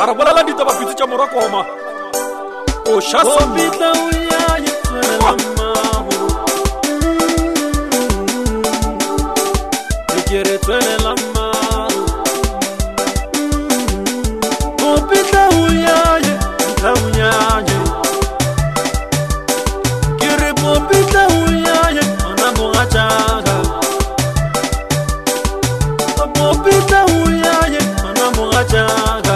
Ara bolela ditaba pitse tša morakoma o shasa Obita uya yetwela maho Yekere twela maho Obita uya yetwela Kiri obita uya yetwela mogachaga Obita uya yetwela mogachaga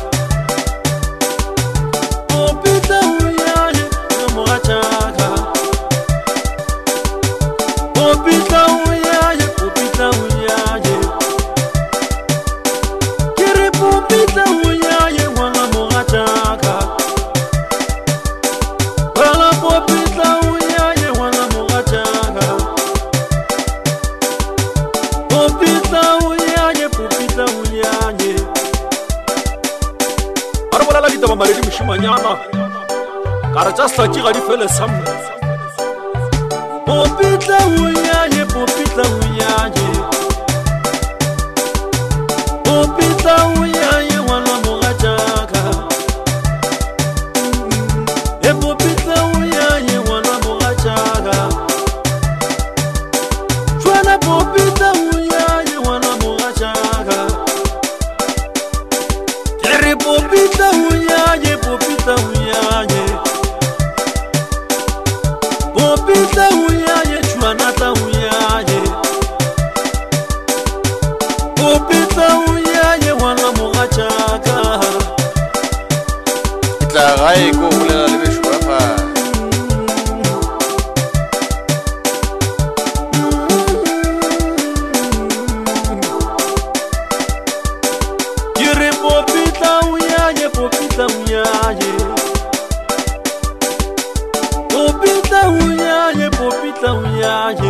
ditaba maledi mošimanyana ka re tša slatši ga di fele samme Popitla uyaye Popitla uyaye wana mogachaka Popitla uyaye wana mogachaka Chwana Popitla uyaye wana mogachaka Kere Popitla uyaye Popitla uyaye chwanata uyaye Popitla uyaye wana mogachaka Itla gae ko bolela le besho ba fa Kire Popitla uyaye Popitla uyaye Popitla uyaye Popitla uyaye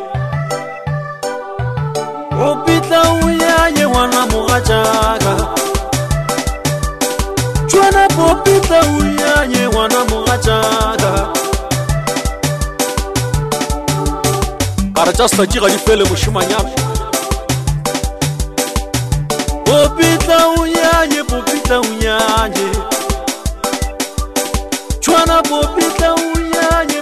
Popitla uyaye wana mogachaka Chwana Popitla uyaye wana mogachaka ka re tša slatši ga di fele mošimanyana Popitla uyaye Chwana Popitla uyaye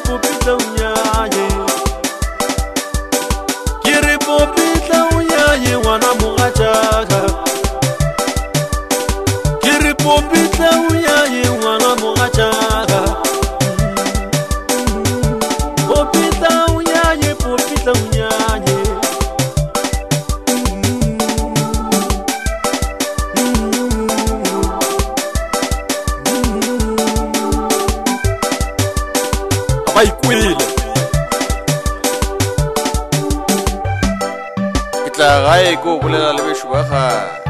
Kiri Popitla uyaye wana mogachaka Kiri Popitla uyaye wana mogachaka Popitla uyaye ba ikwele Itla gae ko bolela le besho ba fa